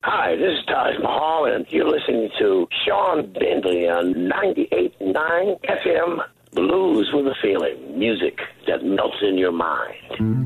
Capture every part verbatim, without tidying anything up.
Hi, this is Taj Mahal, and you're listening to Sean Bindley on ninety-eight point nine F M, Blues with a Feeling, music that melts in your mind.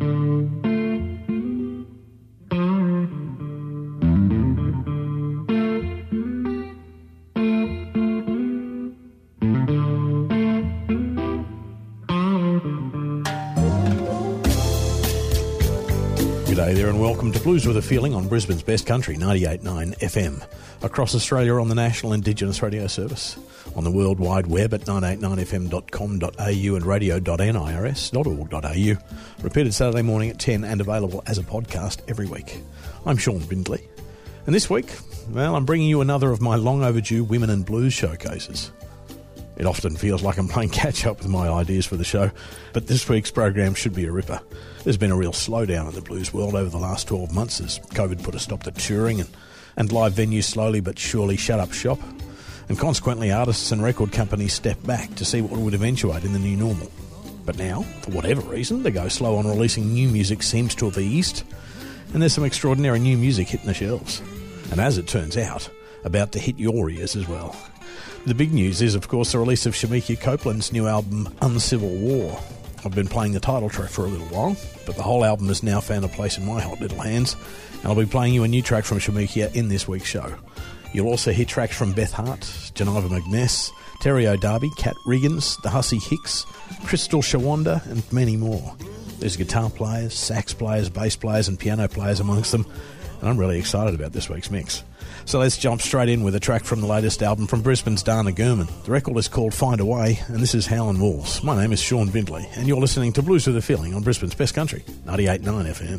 G'day there and welcome to Blues with a Feeling on Brisbane's Best Country, ninety-eight point nine F M. Across Australia on the National Indigenous Radio Service, on the World Wide Web at nine eight nine f m dot com dot a u and radio dot nirs dot org dot a u. Repeated Saturday morning at ten and available as a podcast every week. I'm Sean Bindley. And this week, well, I'm bringing you another of my long overdue Women in Blues showcases. It often feels like I'm playing catch-up with my ideas for the show, but this week's program should be a ripper. There's been a real slowdown in the blues world over the last twelve months as COVID put a stop to touring and, and live venues slowly but surely shut up shop. And consequently, artists and record companies step back to see what would eventuate in the new normal. But now, for whatever reason, the go slow on releasing new music seems to have eased, and there's some extraordinary new music hitting the shelves. And as it turns out, about to hit your ears as well. The big news is, of course, the release of Shemekia Copeland's new album, Uncivil War. I've been playing the title track for a little while, but the whole album has now found a place in my hot little hands, and I'll be playing you a new track from Shemekia in this week's show. You'll also hear tracks from Beth Hart, Geneva McNess, Terry O'Darby, Kat Riggins, the Hussey Hicks, Crystal Shawanda, and many more. There's guitar players, sax players, bass players, and piano players amongst them, and I'm really excited about this week's mix. So let's jump straight in with a track from the latest album from Brisbane's Dana Gurman. The record is called Find a Way, and this is Howlin' Wolves. My name is Sean Bindley, and you're listening to Blues with a Feeling on Brisbane's Best Country, ninety-eight point nine F M.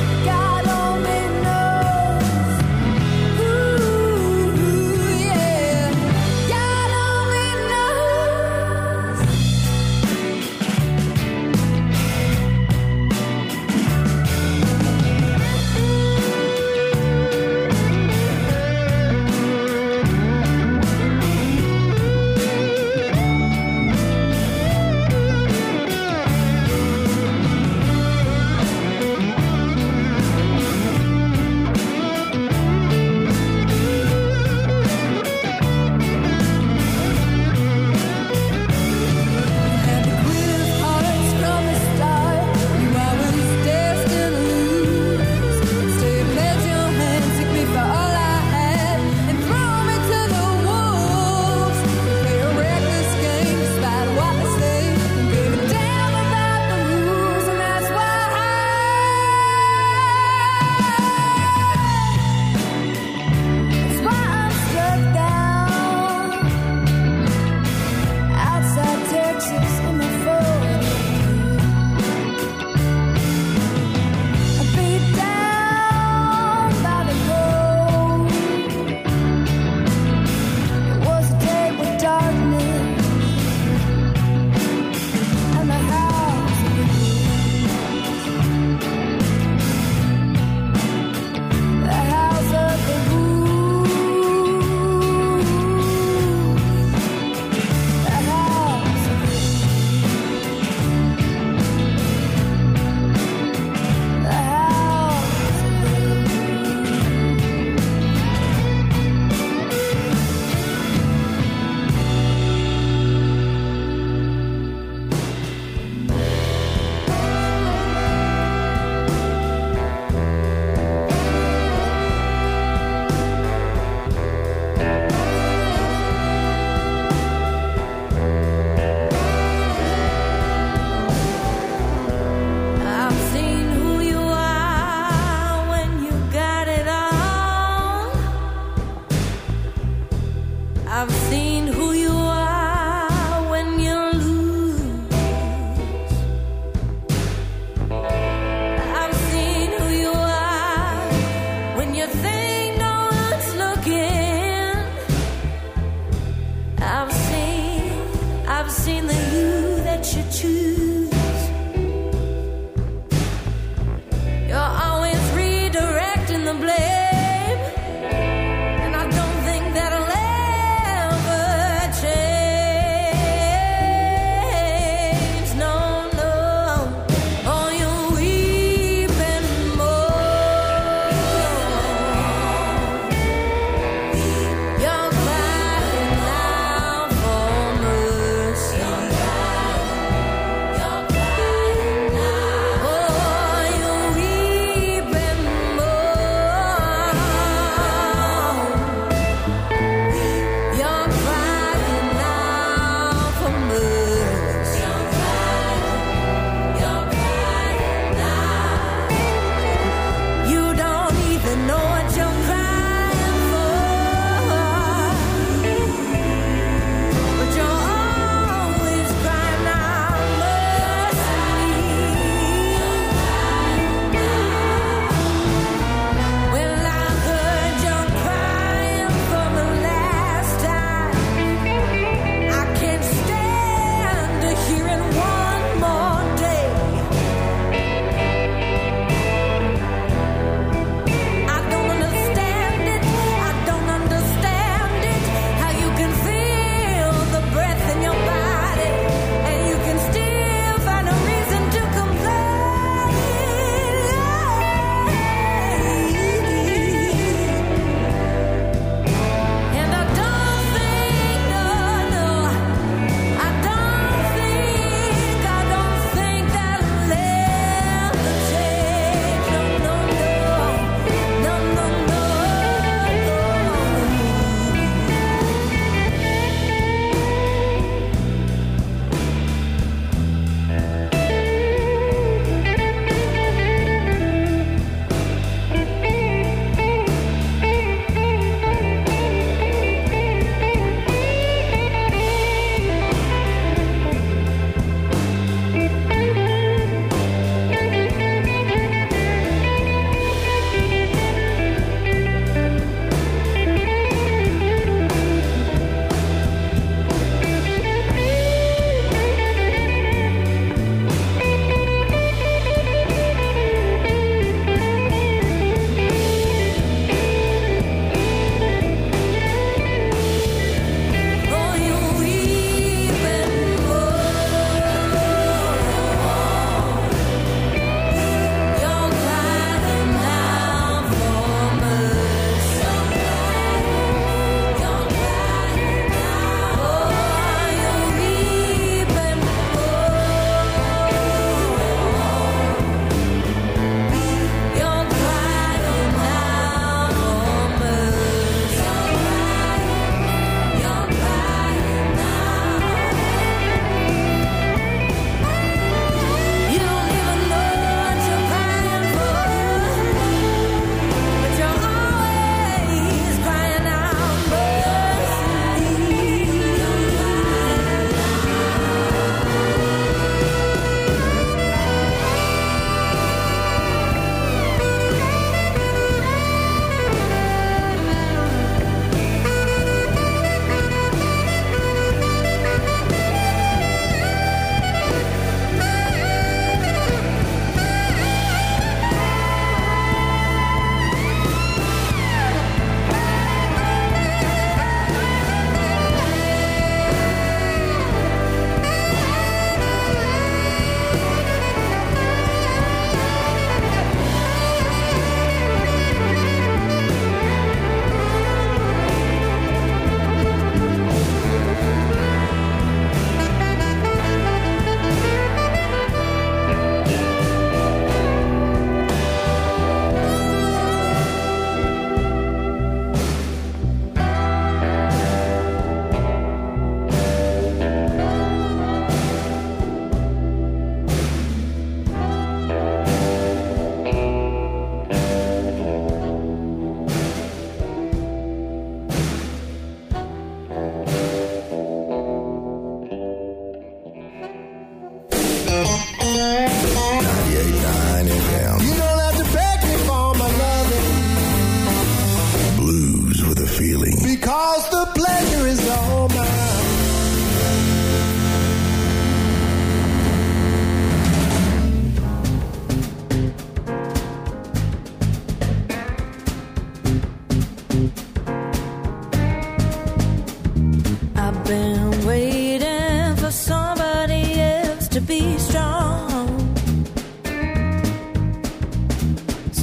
Yeah.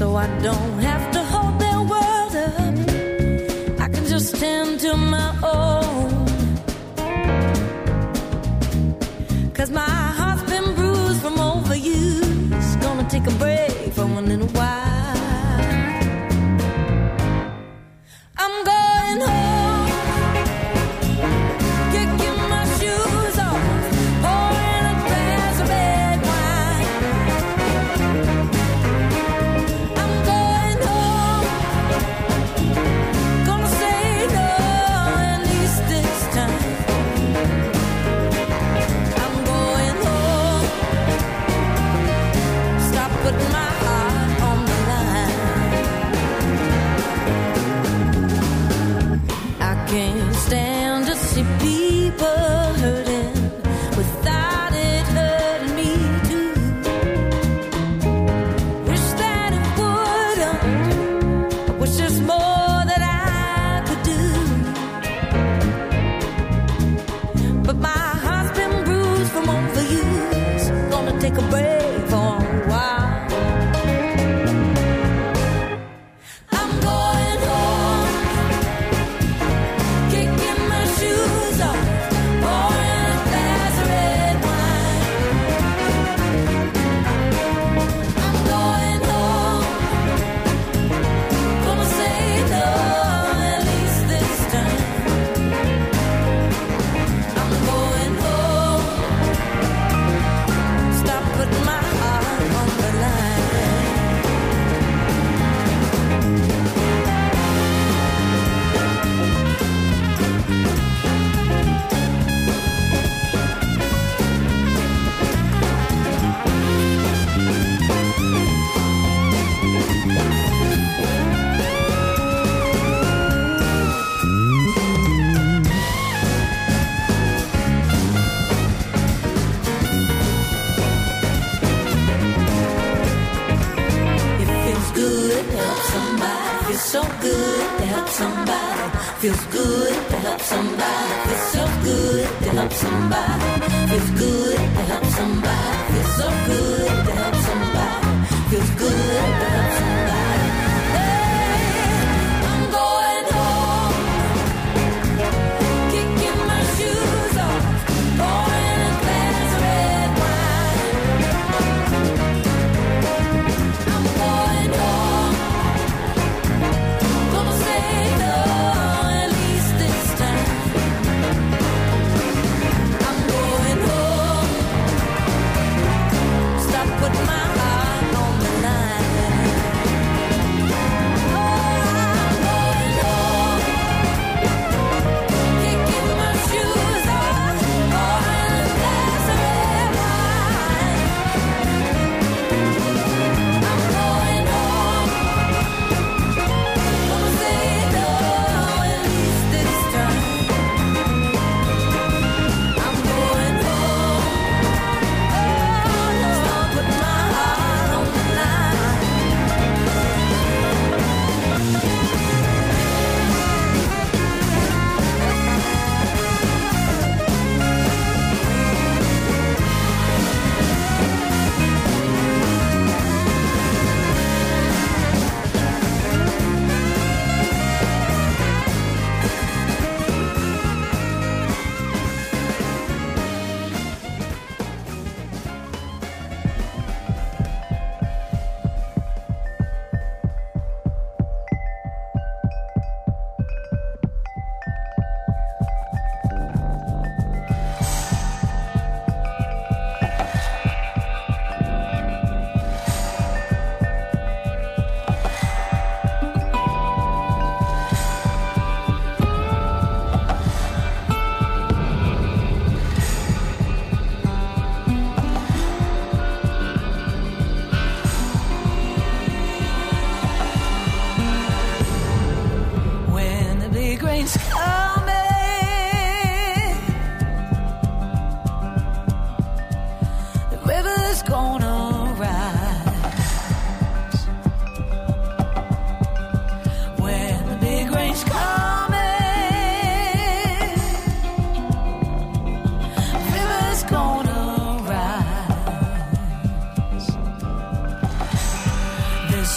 so I don't have to hold their world up. I can just tend to my own. 'Cause my heart's been bruised from overuse. Gonna take a break for a little while. I'm going home, kicking my shoes off, pouring a glass of red wine. I'm going home, gonna say no, at least this time. I'm going home, stop putting my heart on the line. I can't stand to see people hurting without it hurting me too. Wish that it wouldn't. I wish there's more that I could do. But my heart's been bruised from overuse. Gonna take a break for a while. I'm going home, kicking my shoes off, pouring a glass of red wine. I'm going home, gonna say no, at least this time. I'm going home, stop putting my heart on the line. It feels good to help somebody. Feels so good to help somebody. Feels good to help somebody. Feels so good to help somebody. Feels good to help somebody. Feels so good to help somebody. Feels good to help somebody. Hey, I'm going home, kicking my shoes off, pouring a glass of red wine. I'm going home, gonna say no, at least this time. I'm going home, stop putting my heart on the line. Oh, I'm going home, kicking my shoes off, pouring a glass of red wine. I'm going home, gonna say no, at least this time. I'm going home, stop putting my heart on the line. When the big rain's coming, the river's gonna rise. When the big rain's coming, the river's gonna rise. There's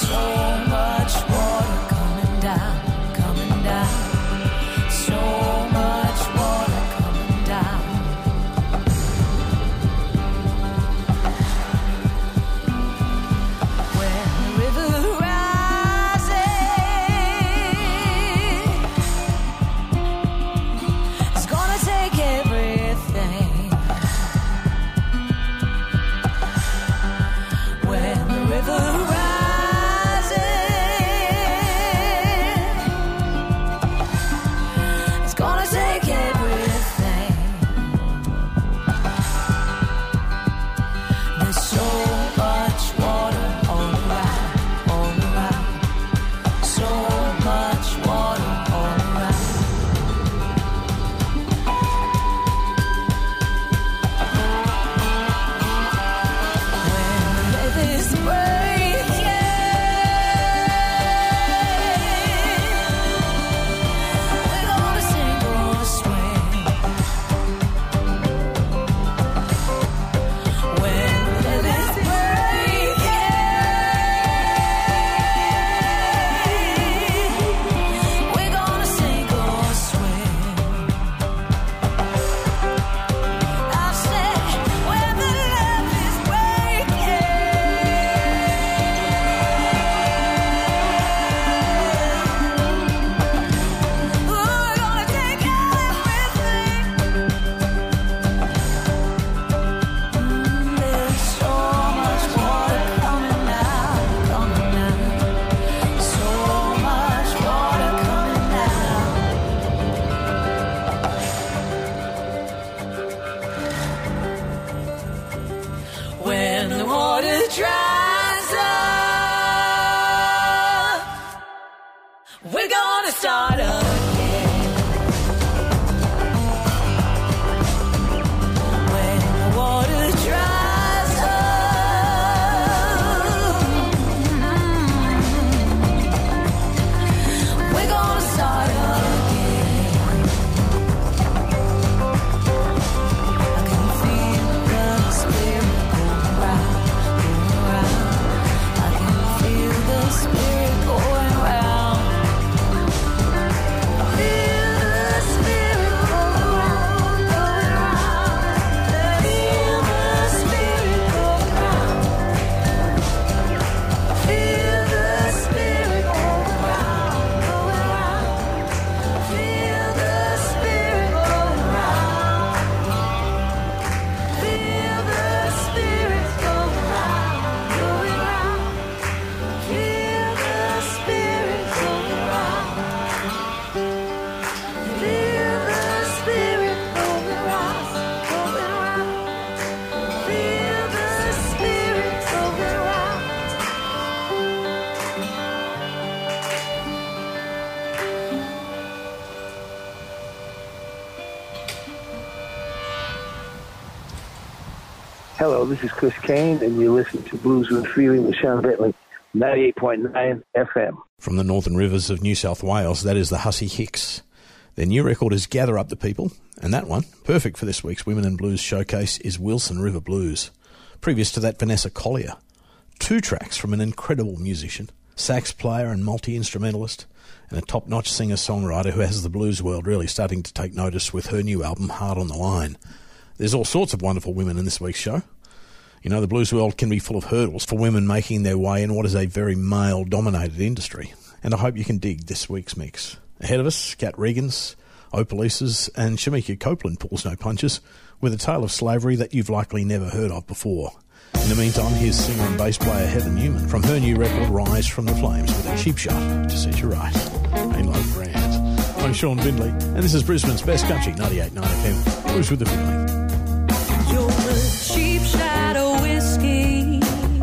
Hello, this is Chris Kane, and you're listening to Blues with Feeling with Sean Bentley, ninety-eight point nine F M. From the Northern Rivers of New South Wales, that is the Hussey Hicks. Their new record is Gather Up the People, and that one, perfect for this week's Women in Blues showcase, is Wilson River Blues. Previous to that, Vanessa Collier. Two tracks from an incredible musician, sax player and multi-instrumentalist, and a top-notch singer-songwriter who has the blues world really starting to take notice with her new album, Hard on the Line. There's all sorts of wonderful women in this week's show. You know, the blues world can be full of hurdles for women making their way in what is a very male-dominated industry. And I hope you can dig this week's mix. Ahead of us, Kat Regans, Opalises, and Shamika Copeland pulls no punches with a tale of slavery that you've likely never heard of before. In the meantime, here's singer and bass player Heather Newman from her new record Rise from the Flames with a cheap shot to set you right. Ain't like grand. I'm Sean Bindley, and this is Brisbane's Best Country, ninety-eight point nine F M. Blues with the Feeling. You're a cheap shot of whiskey,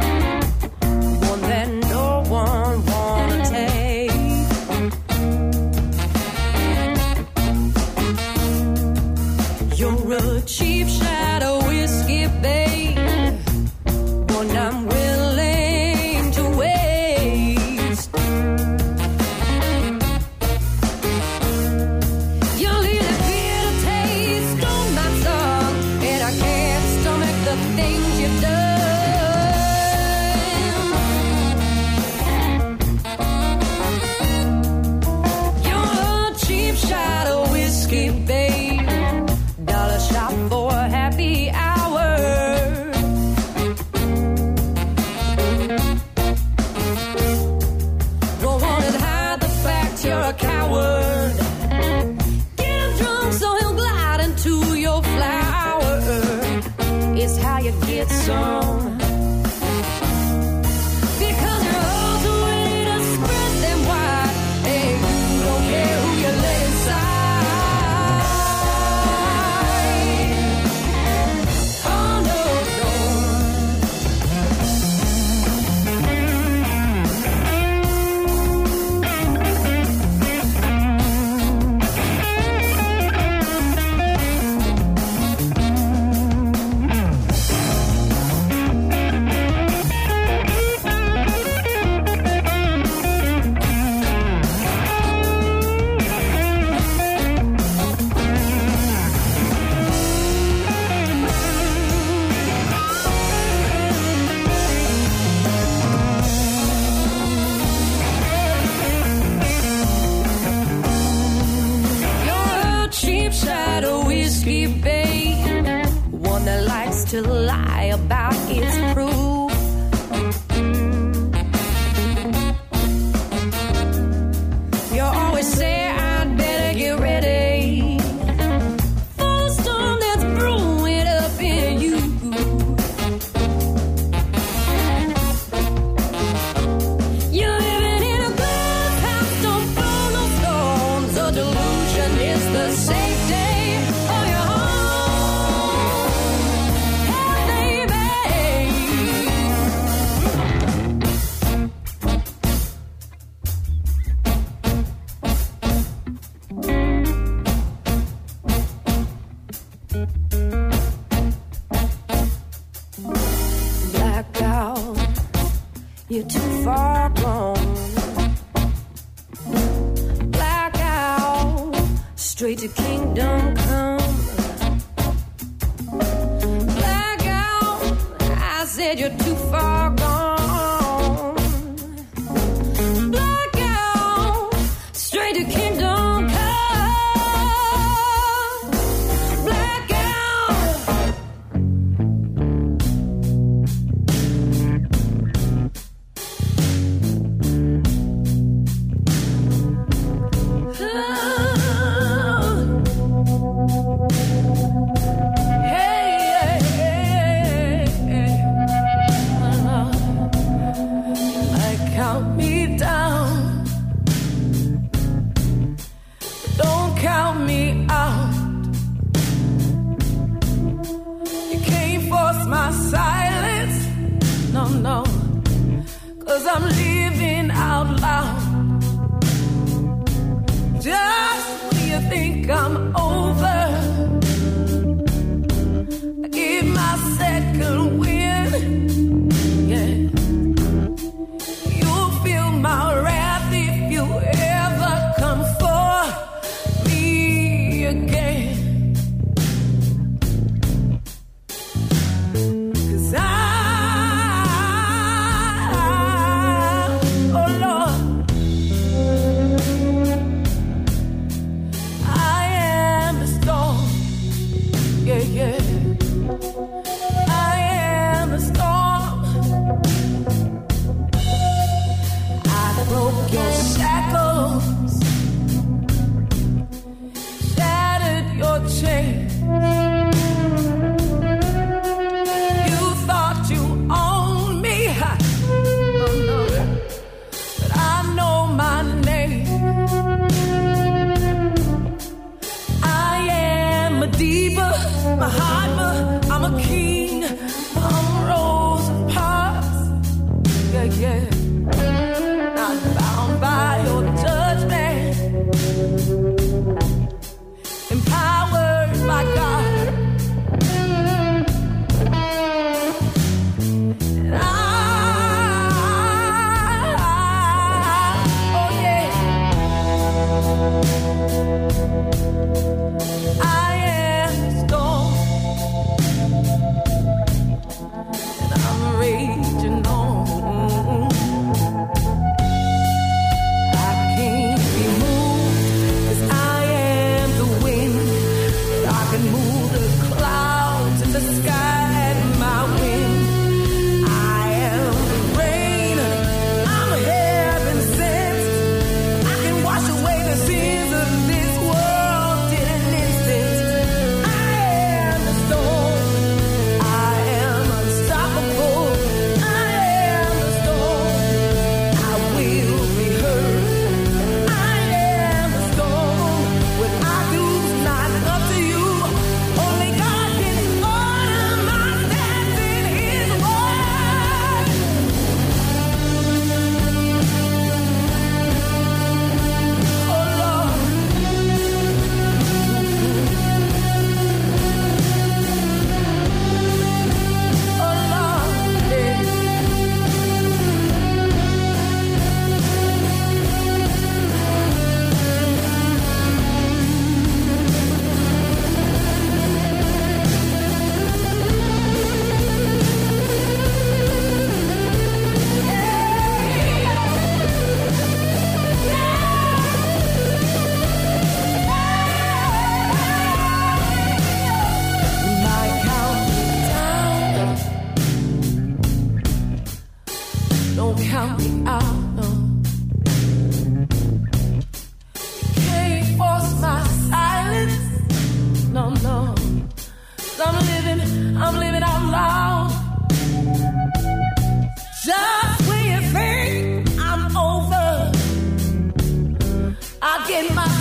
one that no one wanna take. You're a cheap shot of whiskey, babe, one I'm willing to waste. You leave a bitter taste on my tongue. word. Get him drunk so he'll glide into your flower. It's how you get some. Because you're all too ready to spread them wide. Hey, you don't care who you let inside. Oh, no, no. To lie about its proof. You always say I'd better get ready for the storm that's brewing up in you. You're living in a glass house, don't blow no storms. A delusion is the safety of your home. You're too far gone. Blackout, straight to kingdom come. Blackout, I said you're too far gone. Blackout, straight to kingdom come. I'm living out loud. Just when you think I'm over, I give my second wind. Yeah, you'll feel my wrath if you ever come for me again. 'Cause I raging on.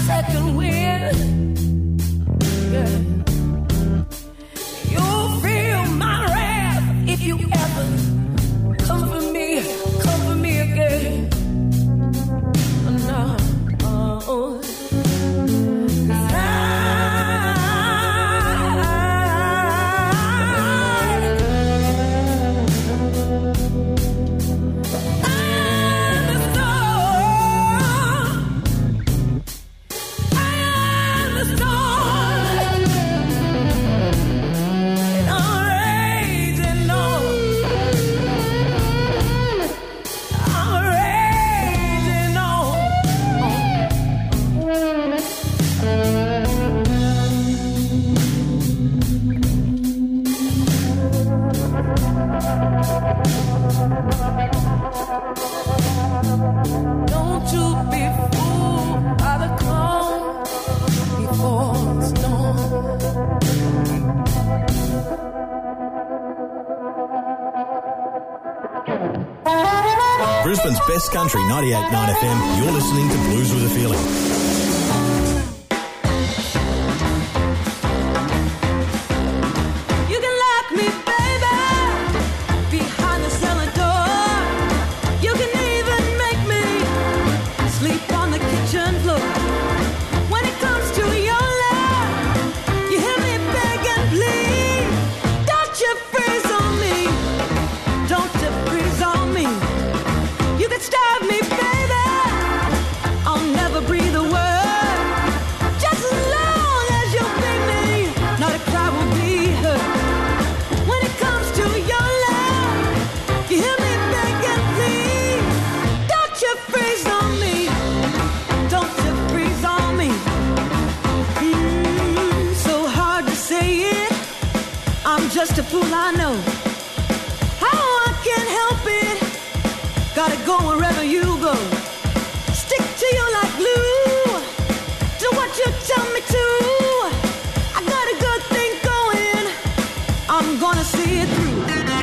second wind. Yeah. You'll feel my wrath if you ever come for me, come for me again. No, oh, Brisbane's best country, ninety-eight point nine F M. You're listening to Blues with a Feeling. Just a fool I know. How I can't help it. Gotta go wherever you go. Stick to you like glue. Do what you tell me to. I got a good thing going. I'm gonna see it through.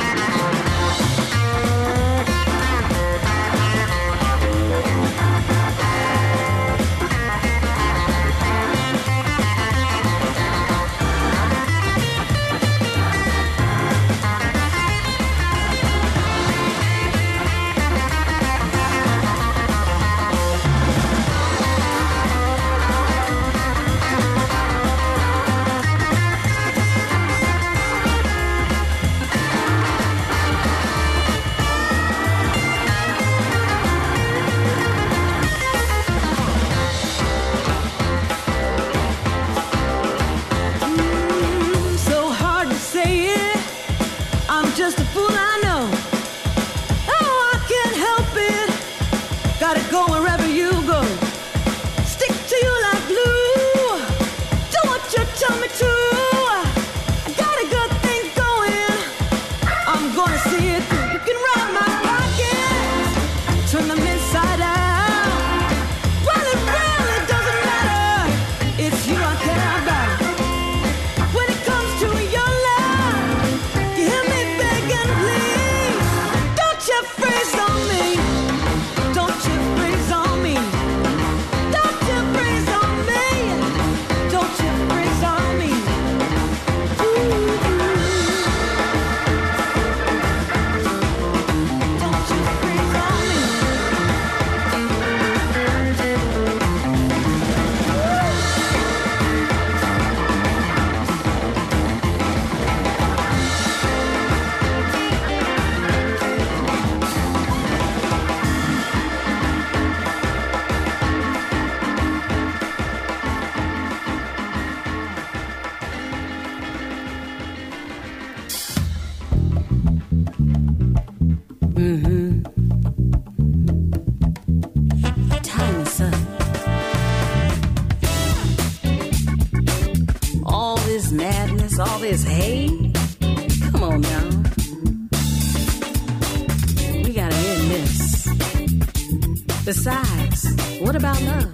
Besides, what about love?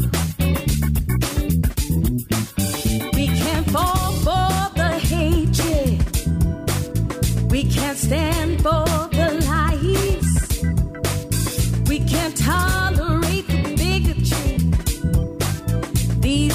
We can't fall for the hatred. We can't stand for the lies. We can't tolerate the bigotry. The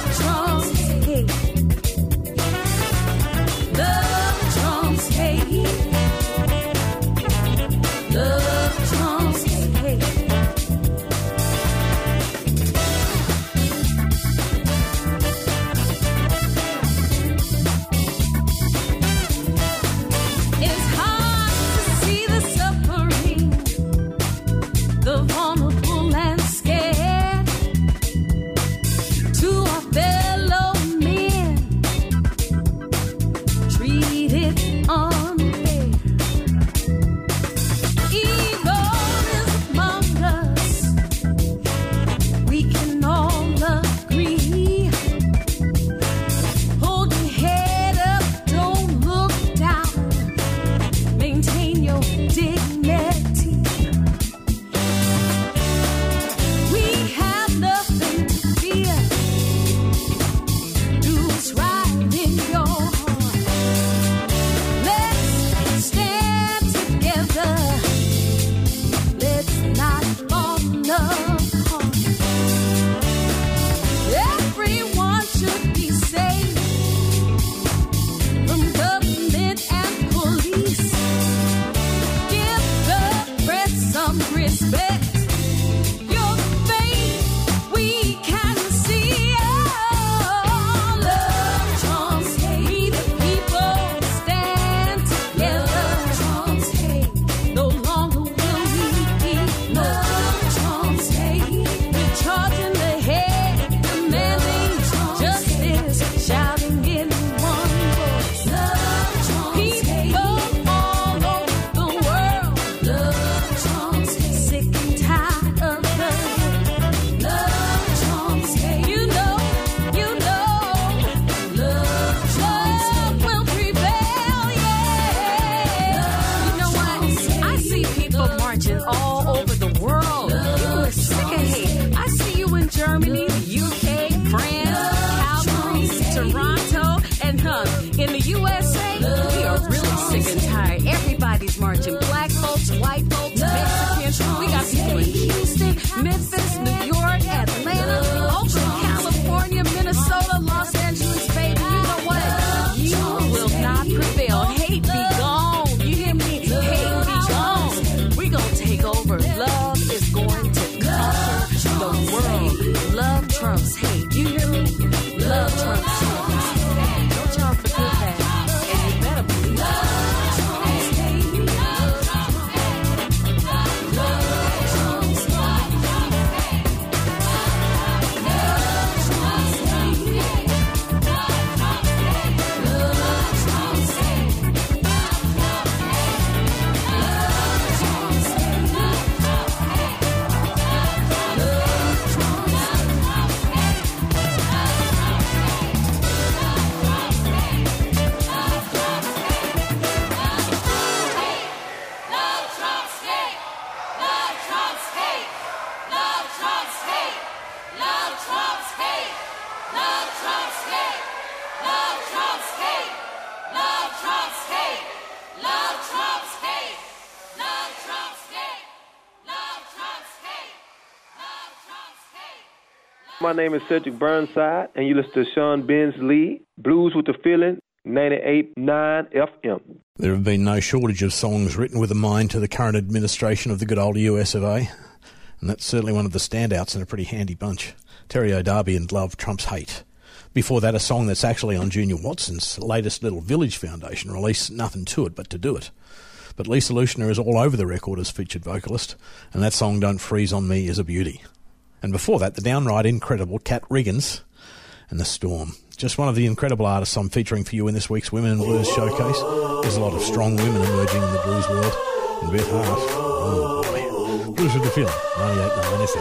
My name is Cedric Burnside, and you listen to Sean Bensley, Blues with the Feeling, ninety-eight point nine F M. There have been no shortage of songs written with a mind to the current administration of the good old U S of A, and that's certainly one of the standouts in a pretty handy bunch. Terry O'Darby and Love Trumps Hate. Before that, a song that's actually on Junior Watson's latest Little Village Foundation release, Nothing to It But to Do It. But Lisa Lushner is all over the record as featured vocalist, and that song Don't Freeze on Me is a beauty. And before that, the downright incredible Kat Riggins and The Storm. Just one of the incredible artists I'm featuring for you in this week's Women in Blues Showcase. There's a lot of strong women emerging in the blues world. And Beth Hart, oh boy. Blues with the Feeling, ninety-eight point nine F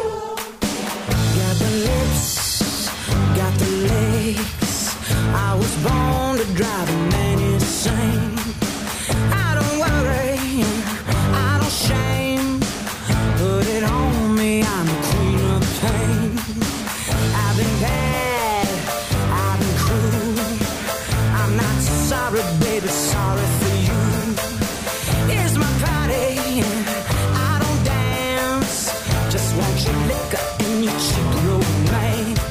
M. Got the lips, got the legs. I was born to drive a man insane. I don't worry, I don't shame. Put it on me, I'm the queen of pain. I've been bad, I've been cruel. I'm not sorry, baby, sorry for you. Here's my party, I don't dance. Just want your liquor and your cheap romaine.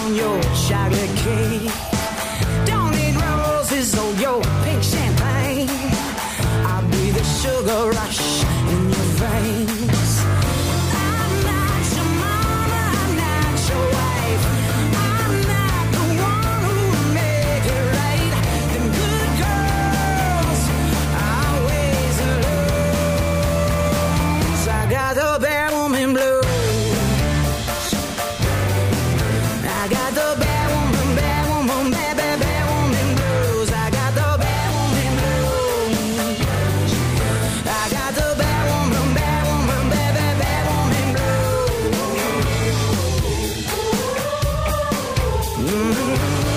on your chocolate cake. Don't need roses or your pink champagne. I'll be the sugar rush in your veins. I'm not your mama, I'm not your wife. I'm not the one who'll make it right. Them good girls always lose. I got the bad woman blues. I got the bad woman, bad woman, bad, bad, bad woman blues. I got the bad woman blues. I got the bad woman, bad woman, bad, bad, bad woman blues. Mm-hmm.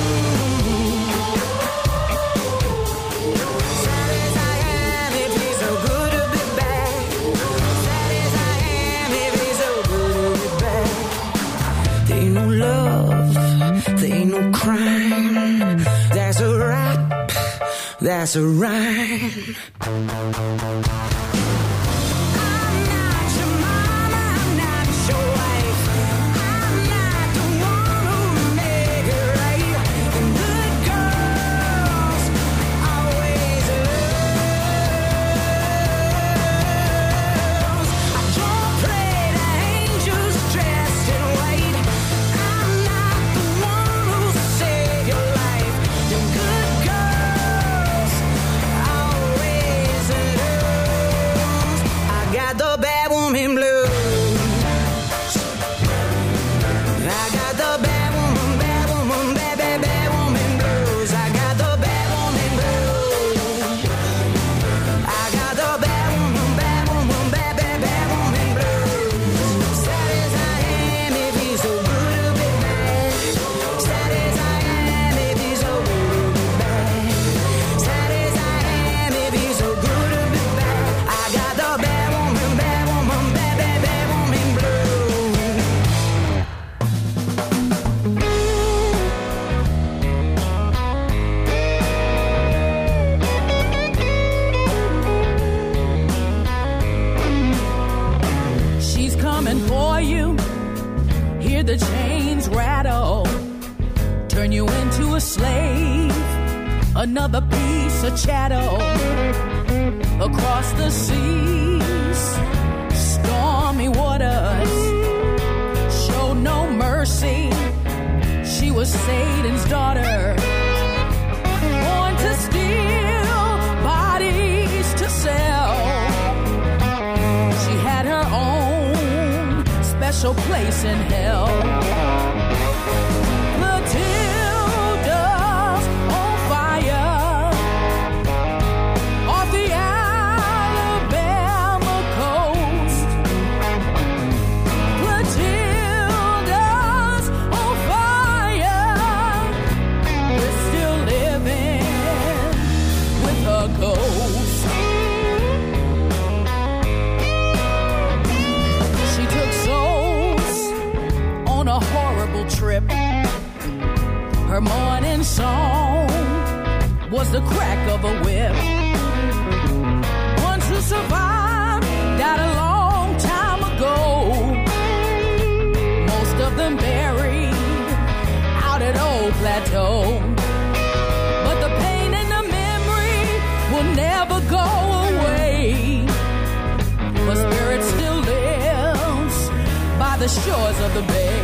Sad as I am, it feels so good to be back. Sad as I am, it feels so good to be back. There ain't no love, there ain't no crime. That's a rap, that's a rhyme. I'm not your mama, I'm not your wife. I'm not the one who'll make it right. And good girls always lose. I don't play the angels dressed in white. I'm not the one who'll save your life. Them good girls always lose. I got the bad woman blues. I got the bad woman, bad woman, bad, bad, bad woman blues. I got the bad woman blues. I got the bad woman, bad woman, bad, bad, bad woman blues. Sad as I am, it feels so good to be back. Sad as I am, it feels so good to be back. Sad as I am, it feels so good to be back. I got the bad woman, bad woman, bad, bad, bad woman blues. She's coming for you. Hear the chains rattle. Turn you into a slave. Another piece of chattel. Across the seas, stormy waters. Show no mercy. She was Satan's daughter. Born to steal, bodies to sell. She had her own special place in hell. Matilda's on fire off the Alabama coast. Matilda's on fire. We're still living with her ghost. She took souls on a horrible trip. Her morning song was the crack of a whip. Ones who survived died a long time ago. Most of them buried out at Old Plateau. But the pain and the memory will never go away. Her spirit still lives by the shores of the bay.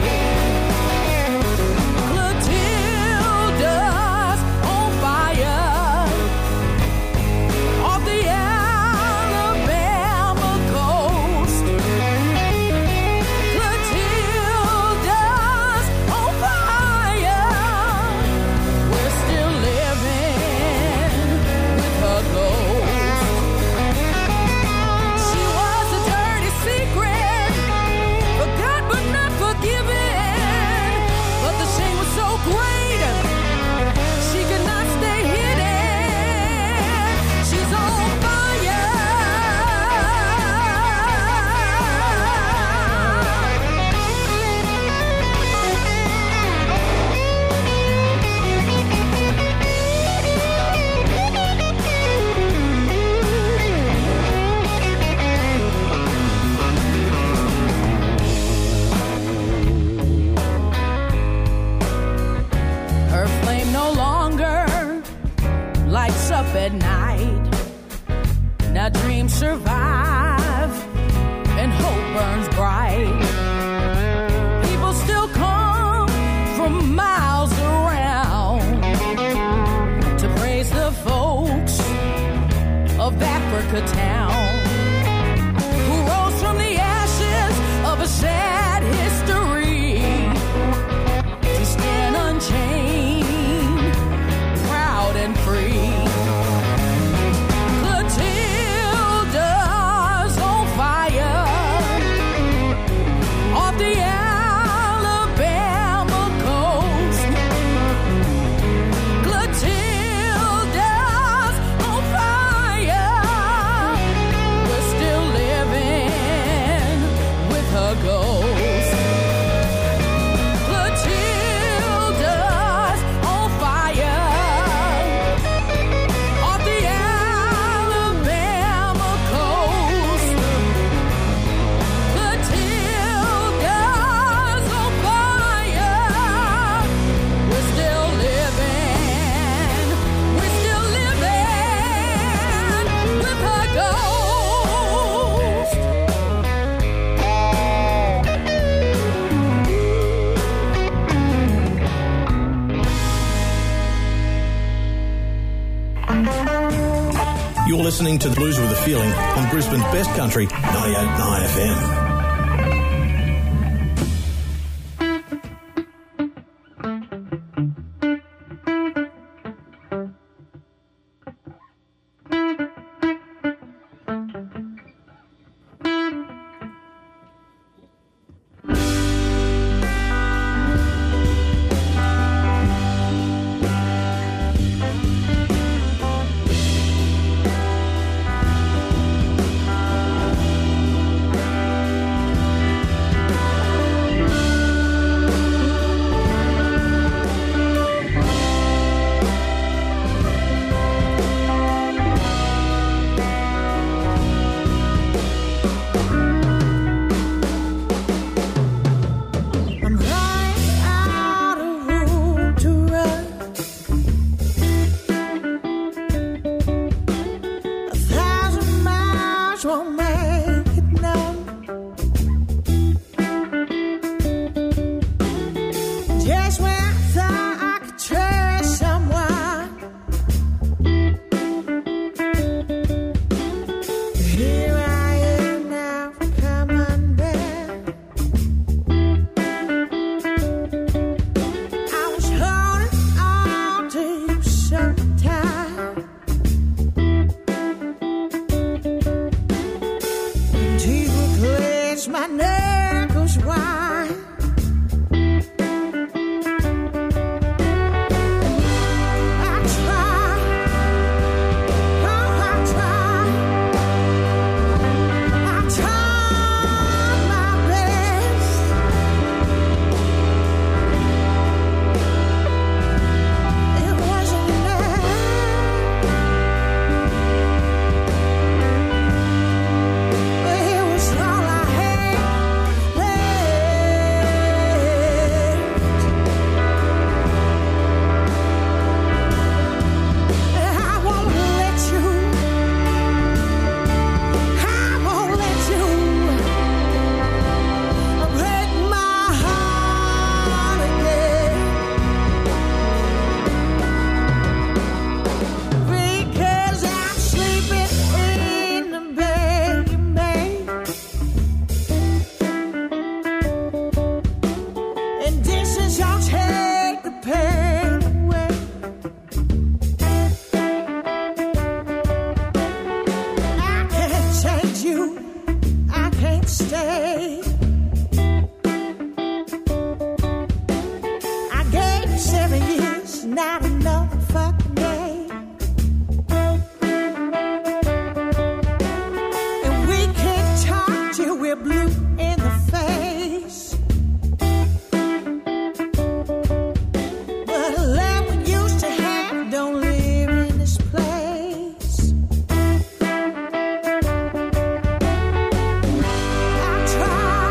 Clotilda's on fire off the Alabama coast. Clotilda's on fire. We're still living with her ghost. She was a dirty secret, forgot but not forgiven. listening to The Blues with a Feeling on Brisbane's Best Country, ninety-eight point nine F M. Try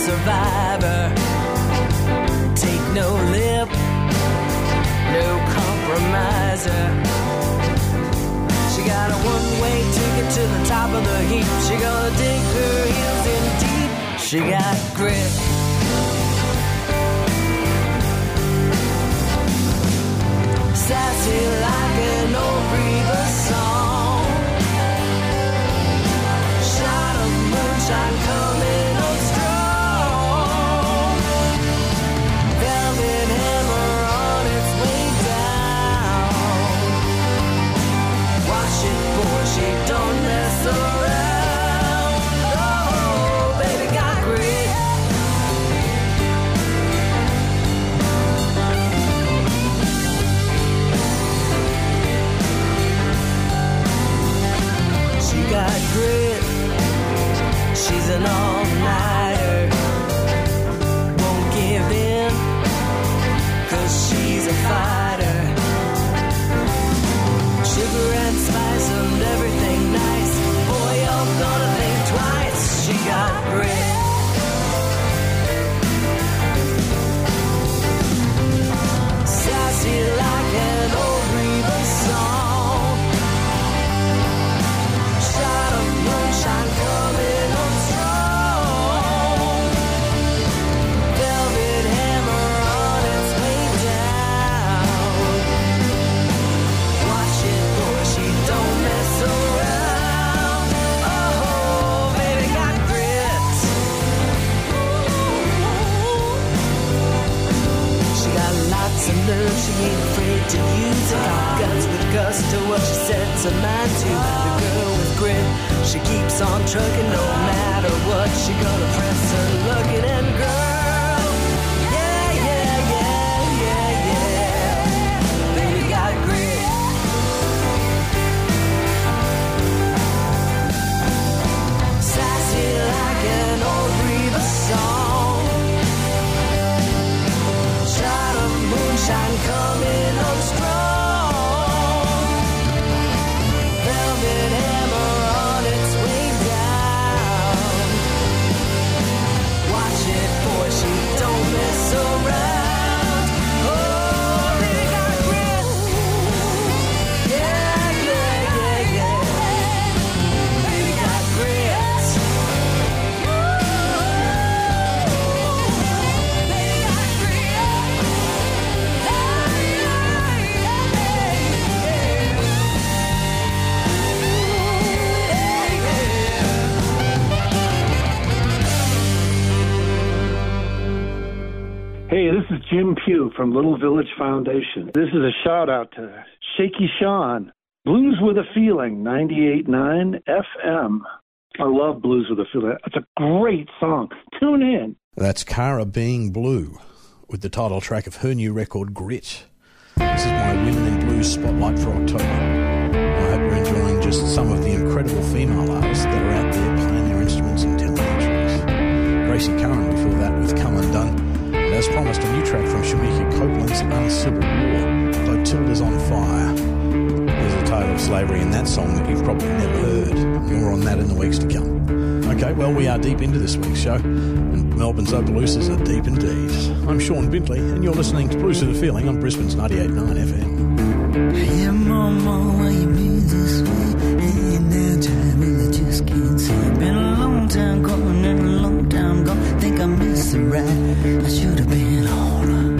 survivor. Take no lip, no compromiser. She got a one-way ticket to the top of the heap. She gonna dig her heels in deep. She got grit. Sassy like an old Reba song. Shot of moonshine coming on strong. Velvet hammer on its way down. Watch it, boy, she don't mess around. Oh, baby got grit. She got grit. She's an all-nighter. Won't give in, 'cause she's a fighter. Sugar and spice and everything nice. Boy, you're gonna think twice. She got grit. Sassy like an old Reba song. Shot of moonshine coming on strong. Velvet hammer on its way down. Watch it, boy, she don't mess around. Oh, baby got grit. She got lots of nerve, she ain't afraid to use it. Guts with gusto, what she sets her mind to. The girl with grit, she keeps on trucking no matter what. She gonna press her lugging and girl. Yeah, yeah, yeah, yeah, yeah. Baby got grit. Sassy like an old Reba song. Shot of moonshine coming on strong. Velvet hammer on its way down. Watch it, boy, she don't mess around. Oh, baby got grit. Yeah, yeah, yeah, yeah. Baby got grit. Baby got Hey, this is Jim Pugh from Little Village Foundation. This is a shout out to Shaky Sean. Blues with a Feeling, ninety-eight point nine F M. I love Blues with a Feeling. It's a great song. Tune in. That's Cara Being Blue with the title track of her new record, Grit. This is my Women in Blues Spotlight for October. I hope you're enjoying just some of the incredible female artists that are out there playing their instruments and telling their truth. Gracie Curran before that with Come Undone. And as promised, a new track from Shamika Copeland's Uncivil War, Clotilda's on Fire. There's a tale of slavery in that song that you've probably never heard. More on that in the weeks to come. Okay, well, we are deep into this week's show, and Melbourne's Opelousas are deep indeed. I'm Sean Bintley, and you're listening to Blues with a Feeling on Brisbane's ninety-eight point nine F M. Hey, mama, why you be this way? Hey, now, time, well, I just can't say. Been a long time coming and a long time gone. Think I missed the ride. I should have been on her.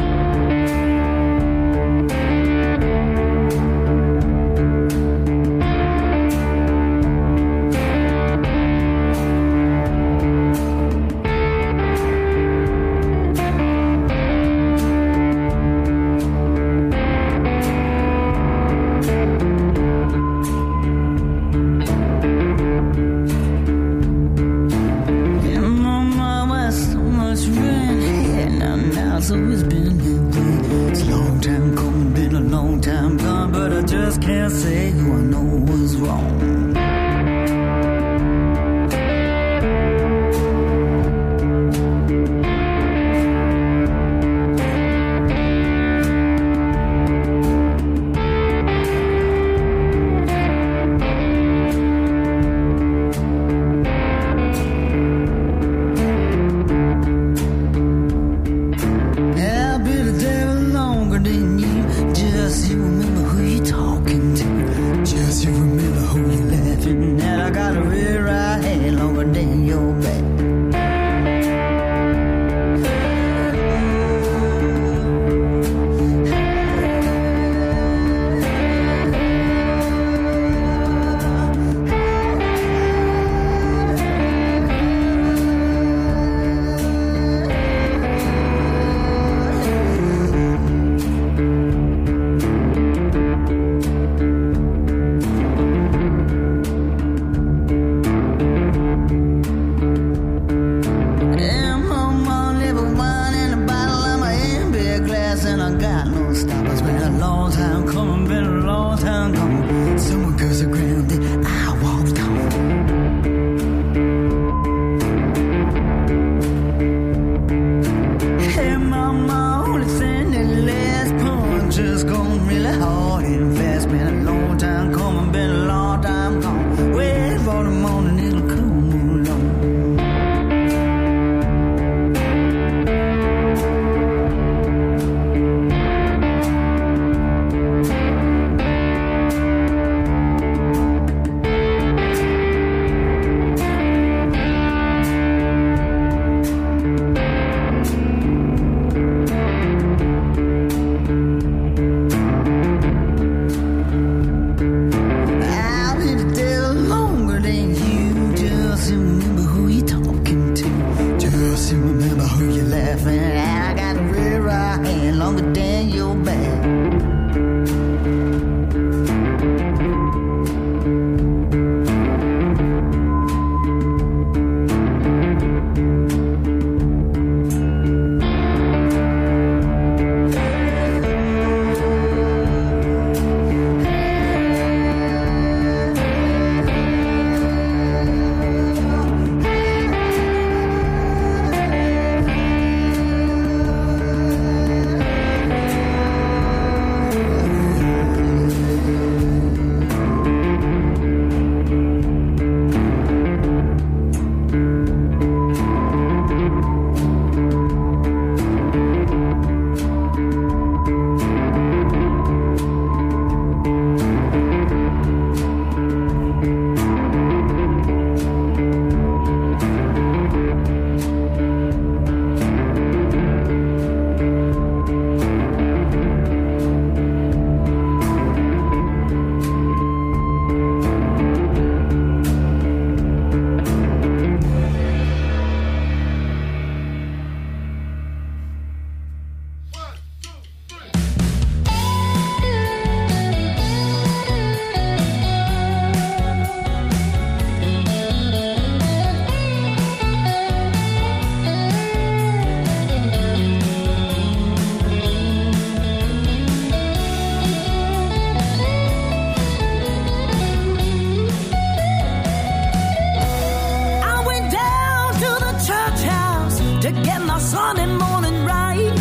to get my Sunday morning right.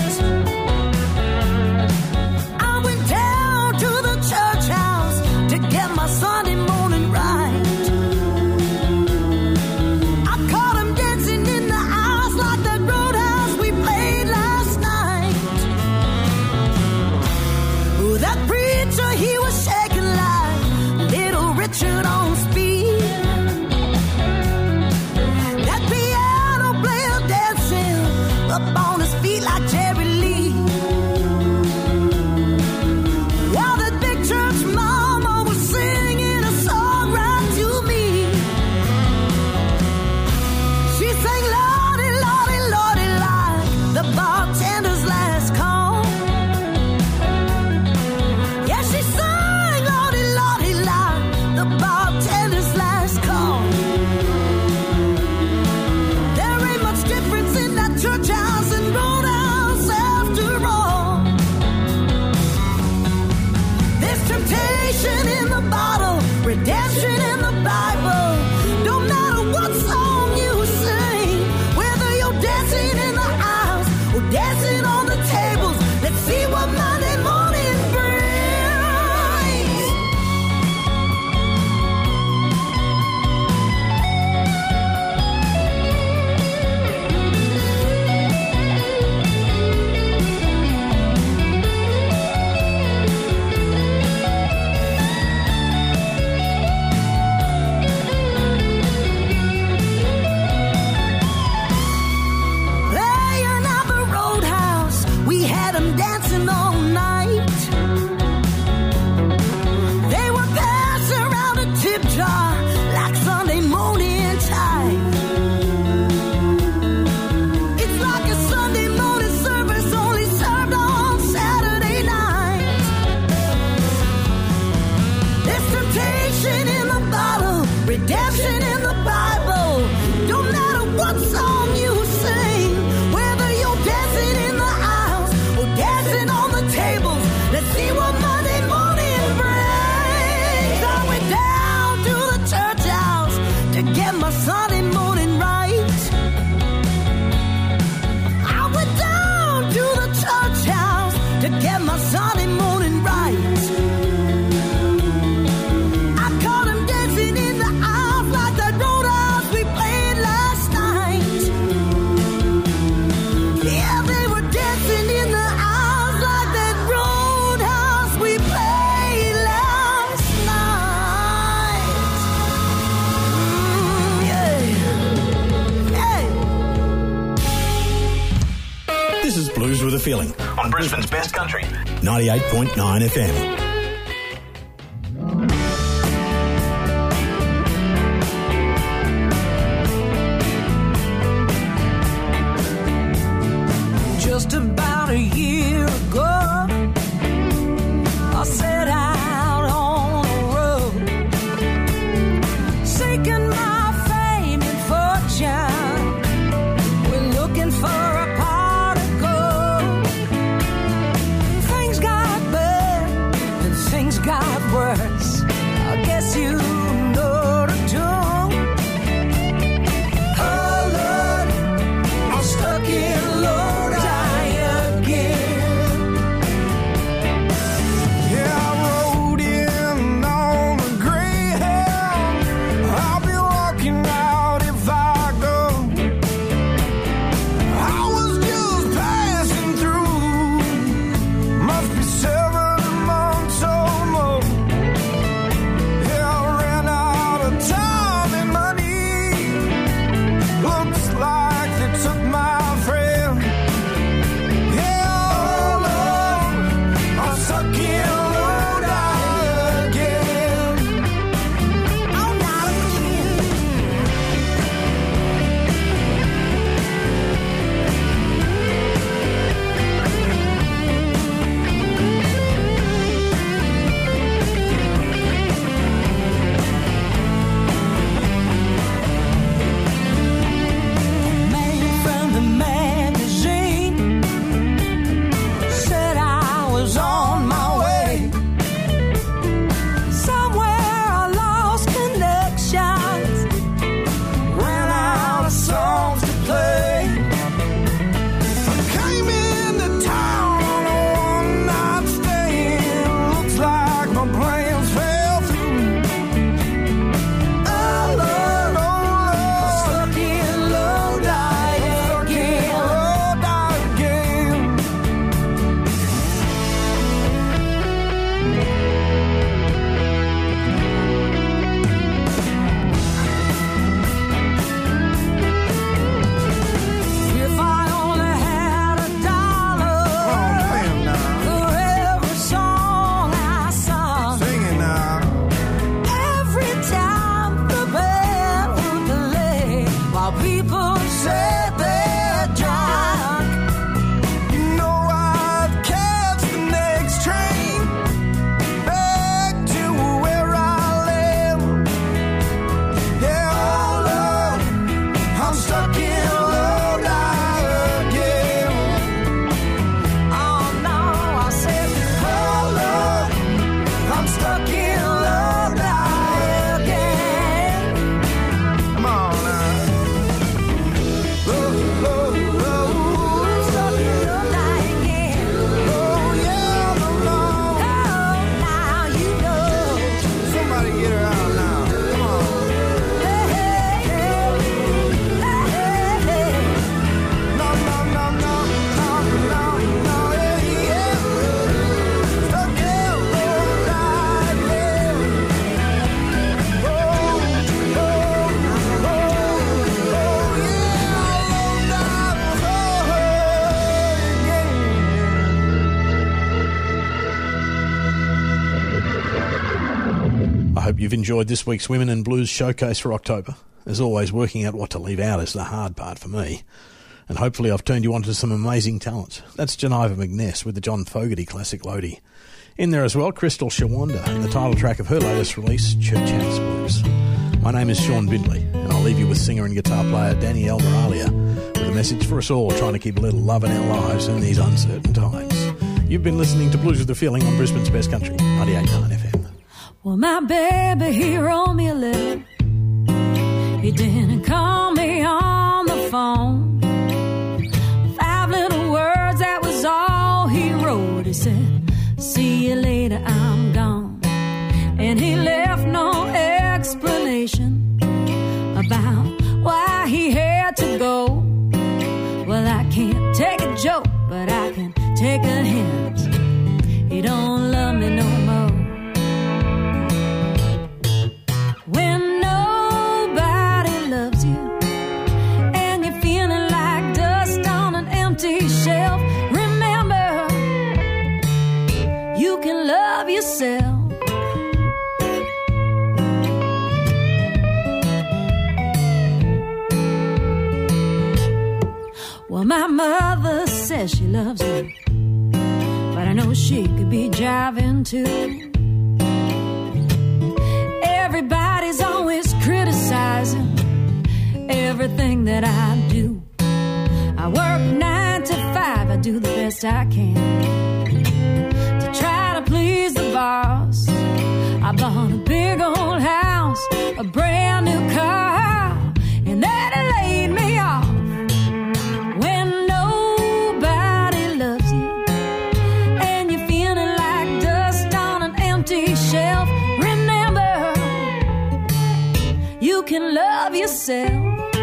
I went down to the church house to get my Sunday morning right. I caught him dancing in the house like that roadhouse we played last night. Oh, that preacher, he was shaking like Little Richard on speed. That piano player dancing up on his feet like Jerry Lee. While that big church mama was singing a song right to me. She sang Lordy, Lordy, Lordy like the bartender's last call. Yeah, she sang Lordy, Lordy like the bartender's last call. There ain't much difference in that church house and roadhouse after all. There's temptation in the bottle, redemption in the Bible. Don't matter what song you sing, whether you're dancing in the house or dancing on the tables. Let's see what Monday morning brings. Playing at the roadhouse, we had them dancing all night. They were passing around a tip jar like Sunday morning tide. It's like a Sunday morning service only served on Saturday night. There's temptation in the bottle, redemption in the Bible. Don't matter what song you sing, whether you're dancing in the house or dancing on the tables. Let's see what Monday morning brings. I went down to the church house to get my Sunday morning right. I went down to the church house to get my Sunday morning right. I caught him dancing in the house like that roadhouse we played last night. Yeah, they were dancing in the house like that roadhouse we played last night. Mm, yeah. Yeah. This is Blues with a Feeling on Brisbane's Best Country, ninety-eight point nine F M. Just about a year ago, I set out on the road, seeking my fame and fortune. We're looking for a pot of gold. Things got bad and things got worse. I guess you know the tune. Oh Lord, I'm stuck in low. I am Hope you've enjoyed this week's Women in Blues showcase for October. As always, working out what to leave out is the hard part for me. And hopefully I've turned you on to some amazing talent. That's Geneva McNess with the John Fogerty classic Lodi. In there as well, Crystal Shawanda and the title track of her latest release, Church House Blues. My name is Sean Bindley, and I'll leave you with singer and guitar player Danielle Moralia with a message for us all trying to keep a little love in our lives in these uncertain times. You've been listening to Blues with a Feeling on Brisbane's Best Country, ninety-eight point nine F M. Well, my baby, he wrote me a letter. He didn't call me on the phone. Five little words, that was all he wrote. He said, see you later, I'm gone. And he left no explanation about why he had to go. Well, I can't take a joke, but I can take a hint. He don't love me no more. When nobody loves you and you're feeling like dust on an empty shelf, remember, you can love yourself. Well, my mother says she loves me, but I know she could be jiving too. Everybody's always criticizing everything that I do. I work nine to five, I do the best I can to try to please the boss. I bought a big old house, a brand new car, and that laid me off. When nobody loves you and you're feeling like dust on an empty shelf, remember, you can love yourself.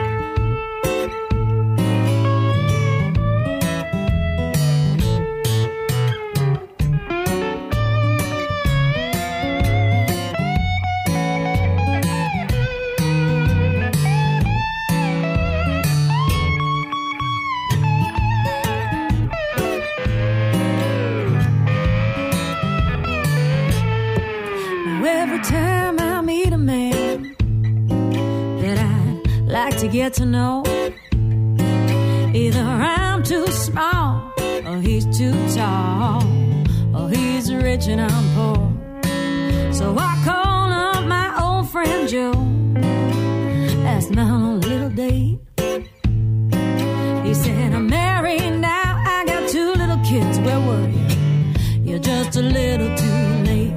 Every time I meet a man that I'd like to get to know, either I'm too small or he's too tall, or he's rich and I'm poor. So I call up my old friend Joe, asked him out on a little date. He said, I'm married now, I got two little kids, where were you? You're just a little too late.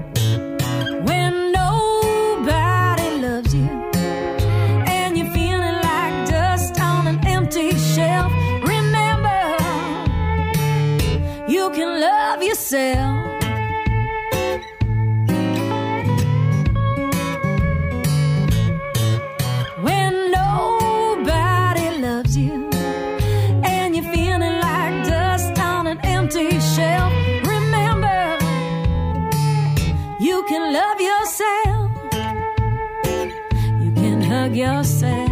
You can love yourself. When nobody loves you and you're feeling like dust on an empty shelf, remember, you can love yourself. You can hug yourself.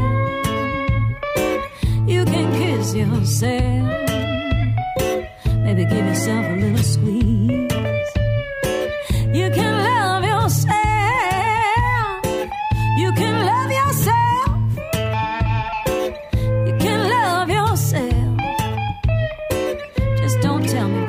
You can kiss yourself. Maybe give yourself a little squeeze. You can love yourself. You can love yourself. You can love yourself. Just don't tell me